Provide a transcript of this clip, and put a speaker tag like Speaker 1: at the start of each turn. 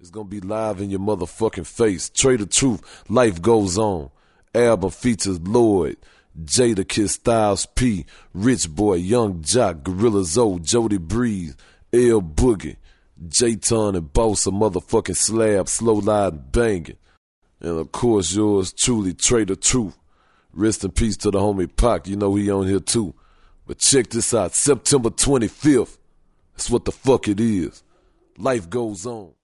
Speaker 1: It's gonna be live in your motherfucking face. Trader Truth, Life Goes On. Album features Lloyd, Jadakiss, Styles P, Rich Boy, Young Jock, Gorilla Zoe, Jody Breeze, L Boogie, J-Ton and Boss, a motherfucking slab, slow line banging. And of course yours truly, Trader Truth. Rest in peace to the homie Pac, you know he on here too. But check this out, September 25th. That's what the fuck it is. Life Goes On.